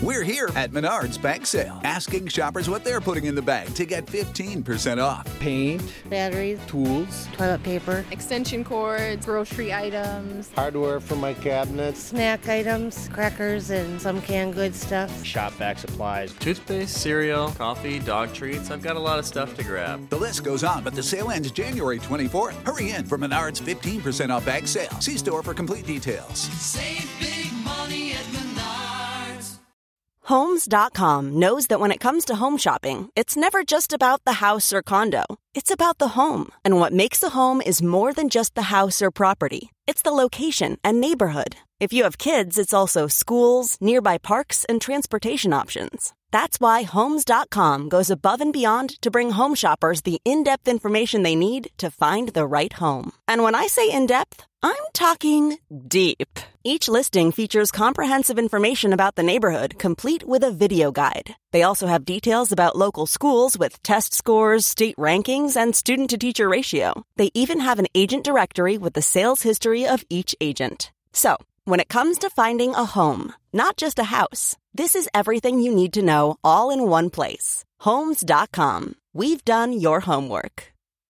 We're here at Menards Bag Sale, asking shoppers what they're putting in the bag to get 15% off. Paint, batteries, tools, toilet paper, extension cords, grocery items, hardware for my cabinets, snack items, crackers, and some canned goods stuff, shop vac supplies, toothpaste, cereal, coffee, dog treats. I've got a lot of stuff to grab. The list goes on, but the sale ends January 24th. Hurry in for Menards 15% off bag sale. See store for complete details. Save big money at Menards. Homes.com knows that when it comes to home shopping, it's never just about the house or condo. It's about the home. And what makes a home is more than just the house or property. It's the location and neighborhood. If you have kids, it's also schools, nearby parks, and transportation options. That's why Homes.com goes above and beyond to bring home shoppers the in-depth information they need to find the right home. And when I say in-depth, I'm talking deep. Each listing features comprehensive information about the neighborhood, complete with a video guide. They also have details about local schools with test scores, state rankings, and student-to-teacher ratio. They even have an agent directory with the sales history of each agent. So, when it comes to finding a home, not just a house, this is everything you need to know all in one place. Homes.com. We've done your homework.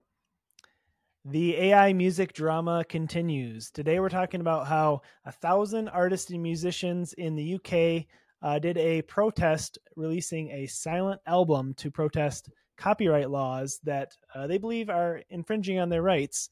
The AI music drama continues. Today we're talking about how 1,000 artists and musicians in the UK did a protest releasing a silent album to protest copyright laws that they believe are infringing on their rights.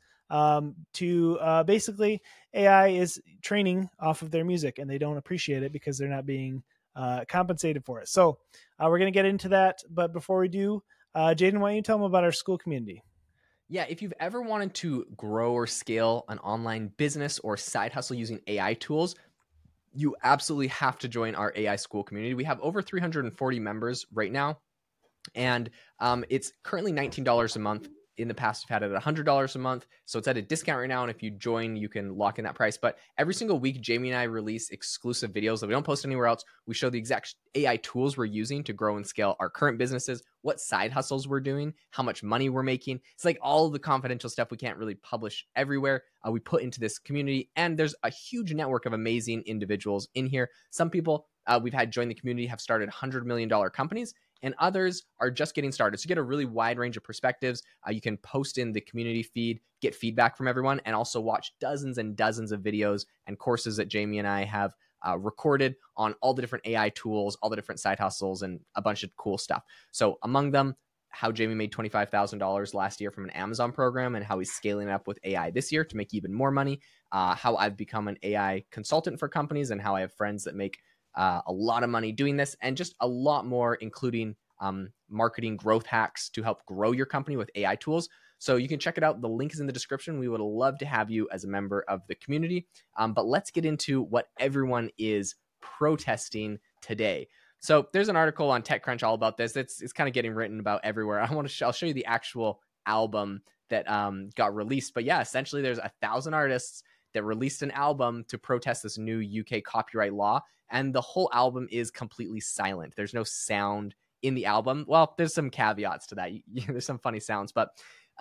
Basically, AI is training off of their music and they don't appreciate it because they're not being compensated for it. So we're going to get into that. But before we do, Jaden, why don't you tell them about our school community? Yeah, if you've ever wanted to grow or scale an online business or side hustle using AI tools, you absolutely have to join our AI school community. We have over 340 members right now, and it's currently $19 a month. In the past, we've had it at $100 a month. So it's at a discount right now. And if you join, you can lock in that price. But every single week, Jamie and I release exclusive videos that we don't post anywhere else. We show the exact AI tools we're using to grow and scale our current businesses, what side hustles we're doing, how much money we're making. It's like all the confidential stuff we can't really publish everywhere. We put into this community. And there's a huge network of amazing individuals in here. Some people we've had join the community have started $100 million companies, and others are just getting started. So you get a really wide range of perspectives. You can post in the community feed, get feedback from everyone, and also watch dozens and dozens of videos and courses that Jamie and I have recorded on all the different AI tools, all the different side hustles, and a bunch of cool stuff. So among them, how Jamie made $25,000 last year from an Amazon program and how he's scaling it up with AI this year to make even more money, how I've become an AI consultant for companies and how I have friends that make a lot of money doing this, and just a lot more, including marketing growth hacks to help grow your company with AI tools. So you can check it out. The link is in the description. We would love to have you as a member of the community. But let's get into what everyone is protesting today. So there's an article on TechCrunch all about this. It's kind of getting written about everywhere. I'll show you the actual album that got released. But yeah, essentially there's 1,000 artists that released an album to protest this new UK copyright law. And the whole album is completely silent. There's no sound in the album. Well, there's some caveats to that. There's some funny sounds. But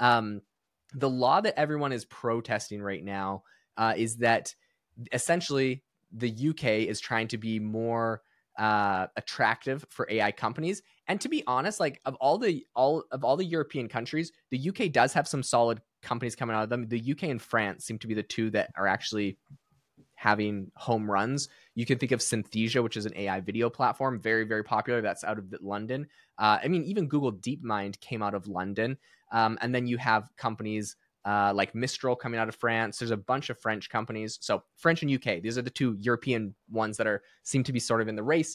the law that everyone is protesting right now is that essentially the UK is trying to be more attractive for AI companies. And to be honest, like of all the European countries, the UK does have some solid companies coming out of them. The UK and France seem to be the two that are actually having home runs. You can think of Synthesia, which is an AI video platform, very, very popular. That's out of London. Even Google DeepMind came out of London. And then you have companies like Mistral coming out of France. There's a bunch of French companies. So French and UK, these are the two European ones that seem to be sort of in the race.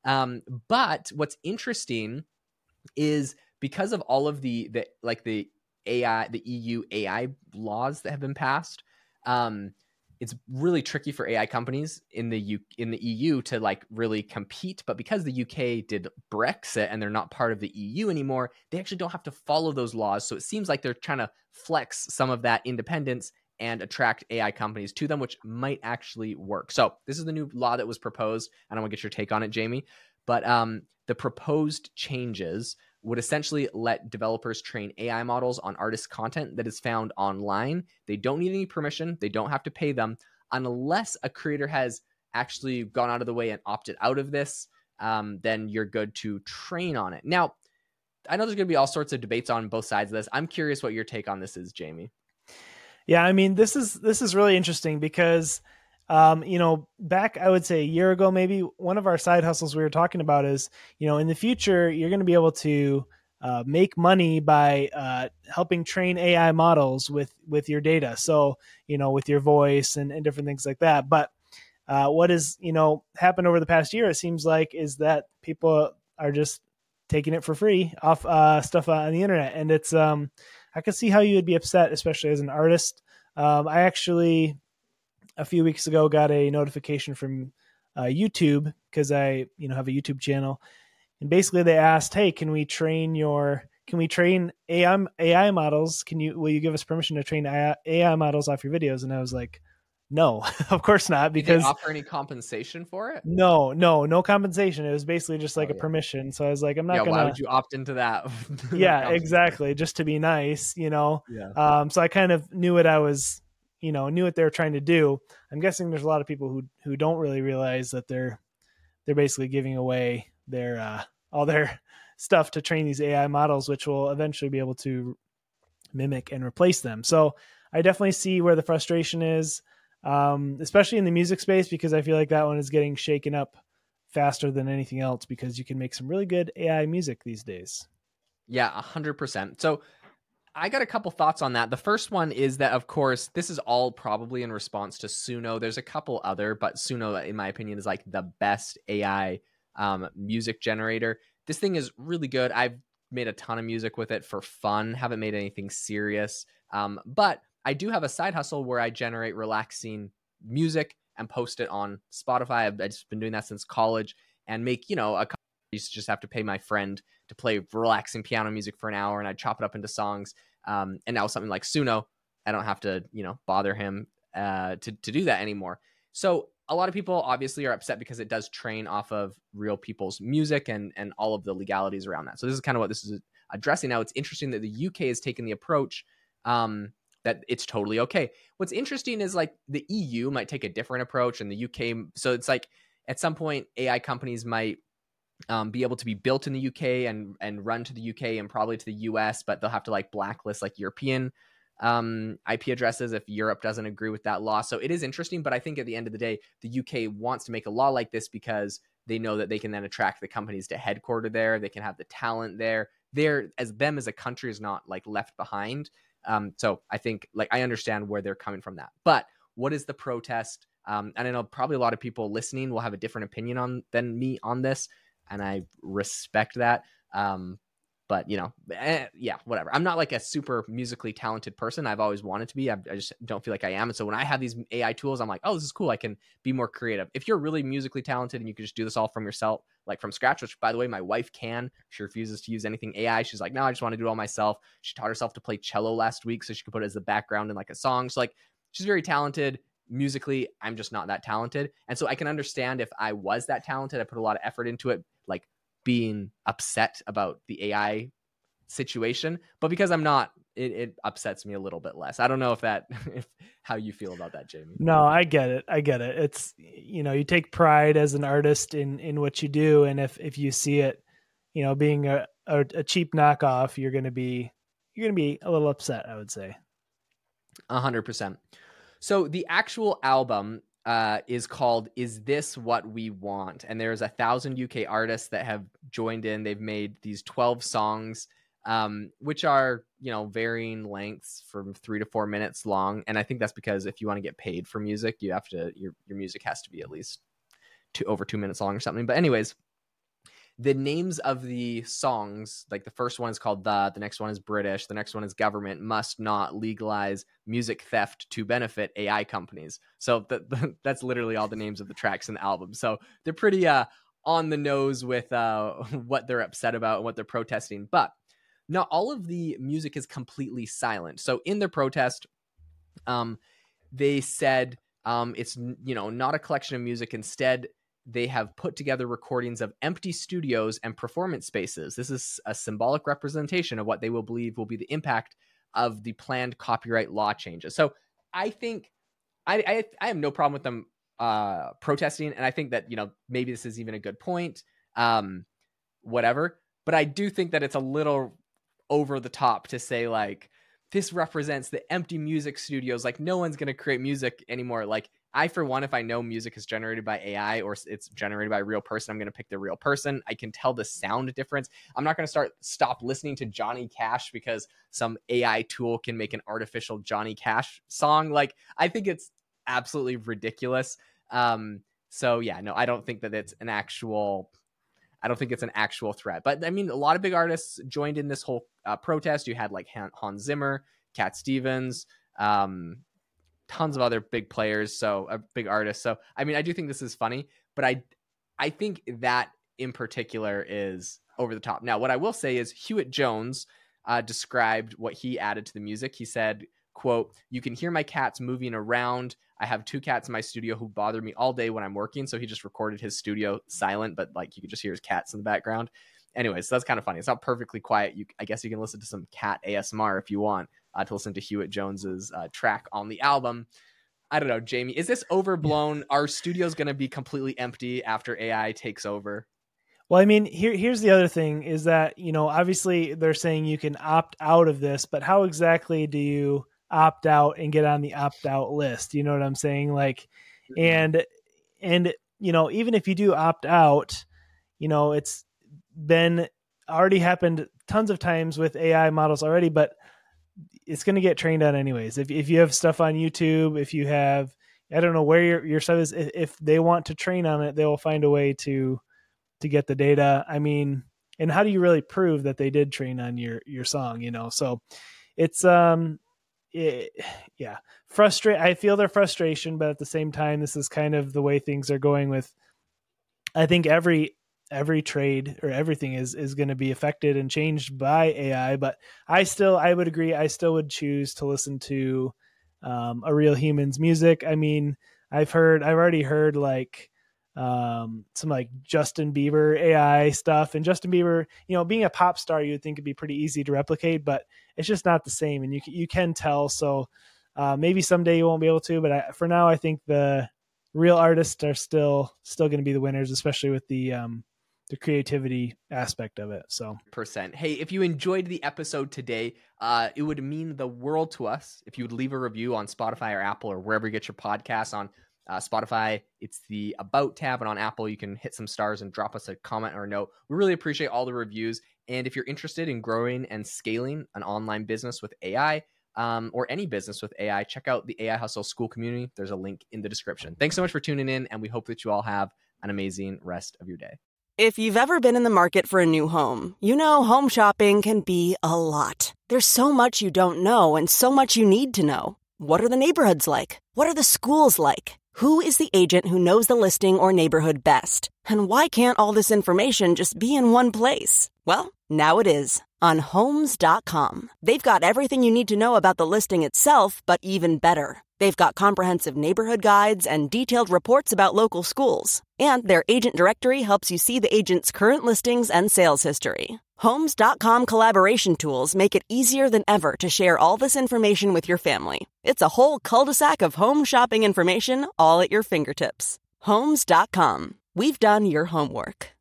But what's interesting is because of all of the AI, the EU AI laws that have been passed, it's really tricky for AI companies in the EU to like really compete. But because the UK did Brexit and they're not part of the EU anymore, they actually don't have to follow those laws. So it seems like they're trying to flex some of that independence and attract AI companies to them, which might actually work. So this is the new law that was proposed. I don't want to get your take on it, Jamie, but the proposed changes would essentially let developers train AI models on artists' content that is found online. They don't need any permission. They don't have to pay them unless a creator has actually gone out of the way and opted out of this. then you're good to train on it. Now, I know there's going to be all sorts of debates on both sides of this. I'm curious what your take on this is, Jamie. Yeah, I mean, this is really interesting because, back, I would say a year ago, maybe one of our side hustles we were talking about is, in the future, you're going to be able to make money by helping train AI models with your data. So, with your voice and different things like that. But what has, happened over the past year, it seems like, is that people are just taking it for free off stuff on the internet. And it's, I can see how you would be upset, especially as an artist. I actually, a few weeks ago, got a notification from YouTube because I, have a YouTube channel. And basically they asked, hey, can we train AI models? Will you give us permission to train AI models off your videos? And I was like, no, of course not. Because did they offer any compensation for it? No compensation. It was basically just like a permission. So I was like, I'm not gonna. Why would you opt into that? Yeah, exactly. Just to be nice, Yeah. So I kind of knew what I was, knew what they were trying to do. I'm guessing there's a lot of people who don't really realize that they're basically giving away their all their stuff to train these AI models, which will eventually be able to mimic and replace them. So I definitely see where the frustration is. Especially in the music space, because I feel like that one is getting shaken up faster than anything else because you can make some really good AI music these days. Yeah, 100%. So I got a couple thoughts on that. The first one is that, of course, this is all probably in response to Suno. There's a couple other, but Suno, in my opinion, is like the best AI music generator. This thing is really good. I've made a ton of music with it for fun. Haven't made anything serious. But I do have a side hustle where I generate relaxing music and post it on Spotify. I've just been doing that since college and make, a couple. I used to just have to pay my friend to play relaxing piano music for an hour and I'd chop it up into songs. And now something like Suno, I don't have to, bother him to do that anymore. So a lot of people obviously are upset because it does train off of real people's music and all of the legalities around that. So this is kind of what this is addressing. Now, it's interesting that the UK has taken the approach that it's totally okay. What's interesting is like the EU might take a different approach and the UK. So it's like at some point AI companies might be able to be built in the UK and run to the UK and probably to the US, but they'll have to like blacklist like European IP addresses if Europe doesn't agree with that law. So it is interesting, but I think at the end of the day, the UK wants to make a law like this because they know that they can then attract the companies to headquarter there. They can have the talent there. As a country is not like left behind. So I think I understand where they're coming from that, but what is the protest? And I know probably a lot of people listening will have a different opinion than me on this. And I respect that. But whatever. I'm not like a super musically talented person. I've always wanted to be. I just don't feel like I am. And so when I have these AI tools, I'm like, oh, this is cool. I can be more creative. If you're really musically talented and you can just do this all from yourself, like from scratch, which by the way, my wife can. She refuses to use anything AI. She's like, no, I just want to do it all myself. She taught herself to play cello last week so she could put it as the background in like a song. So like, she's very talented. Musically, I'm just not that talented. And so I can understand if I was that talented, I put a lot of effort into it, like being upset about the AI situation. But because I'm not, it upsets me a little bit less. I don't know if how you feel about that, Jamie. No, I get it. It's, you take pride as an artist in what you do. And if you see it, being a cheap knockoff, you're going to be a little upset, I would say. 100%. So the actual album is called Is This What We Want? And there's 1,000 UK artists that have joined in. They've made these 12 songs, which are, varying lengths from 3 to 4 minutes long. And I think that's because if you want to get paid for music, you have to, your music has to be at least over 2 minutes long or something. But anyways, the names of the songs, like the first one is called the next one is British, the next one is Government Must Not Legalize Music Theft to Benefit AI Companies. So that's literally all the names of the tracks in the album. So they're pretty on the nose with what they're upset about and what they're protesting. But not all of the music is completely silent. So in their protest, they said it's not a collection of music. Instead, they have put together recordings of empty studios and performance spaces. This is a symbolic representation of what they will believe will be the impact of the planned copyright law changes. So I think I have no problem with them protesting. And I think that, maybe this is even a good point. whatever. But I do think that it's a little over the top to say like, this represents the empty music studios. Like no one's going to create music anymore. Like I, for one, if I know music is generated by AI or it's generated by a real person, I'm going to pick the real person. I can tell the sound difference. I'm not going to stop listening to Johnny Cash because some AI tool can make an artificial Johnny Cash song. Like I think it's absolutely ridiculous. So yeah, no, I don't think that it's an actual threat. But I mean, a lot of big artists joined in this whole protest. You had like Hans Zimmer, Cat Stevens, tons of other big players, so big artists. So I mean, I do think this is funny, but I think that in particular is over the top. Now, what I will say is Hewitt Jones described what he added to the music. He said, quote, "You can hear my cats moving around. I have 2 cats in my studio who bother me all day when I'm working." So he just recorded his studio silent, but like you could just hear his cats in the background. Anyways, so that's kind of funny. It's not perfectly quiet. I guess you can listen to some cat ASMR if you want to listen to Hewitt Jones's track on the album. I don't know, Jamie, is this overblown? Are studios going to be completely empty after AI takes over? Well, I mean, here's the other thing is that, you know, obviously they're saying you can opt out of this, but how exactly do you opt out and get on the opt out list? You know what I'm saying? Like, and, you know, even if you do opt out, you know, it's been already happened tons of times with AI models already, but it's going to get trained on anyways. If you have stuff on YouTube, if you have, I don't know where your stuff is, if they want to train on it, they will find a way to get the data. I mean, and how do you really prove that they did train on your song, you know? So it's, yeah, I feel their frustration, but at the same time, this is kind of the way things are going with, I think every trade or everything is going to be affected and changed by AI, but I would agree. I still would choose to listen to a real human's music. I mean, I've already heard like some like Justin Bieber AI stuff, and Justin Bieber, you know, being a pop star, you would think it'd be pretty easy to replicate, but it's just not the same. And you can tell. So maybe someday you won't be able to, but for now, I think the real artists are still going to be the winners, especially with the creativity aspect of it. So %. Hey, if you enjoyed the episode today, it would mean the world to us if you would leave a review on Spotify or Apple or wherever you get your podcasts. On Spotify, it's the About tab, and on Apple, you can hit some stars and drop us a comment or a note. We really appreciate all the reviews. And if you're interested in growing and scaling an online business with AI, or any business with AI, check out the AI Hustle School Community. There's a link in the description. Thanks so much for tuning in, and we hope that you all have an amazing rest of your day. If you've ever been in the market for a new home, you know home shopping can be a lot. There's so much you don't know and so much you need to know. What are the neighborhoods like? What are the schools like? Who is the agent who knows the listing or neighborhood best? And why can't all this information just be in one place? Well, now it is. On Homes.com. They've got everything you need to know about the listing itself, but even better. They've got comprehensive neighborhood guides and detailed reports about local schools. And their agent directory helps you see the agent's current listings and sales history. Homes.com collaboration tools make it easier than ever to share all this information with your family. It's a whole cul-de-sac of home shopping information all at your fingertips. Homes.com. We've done your homework.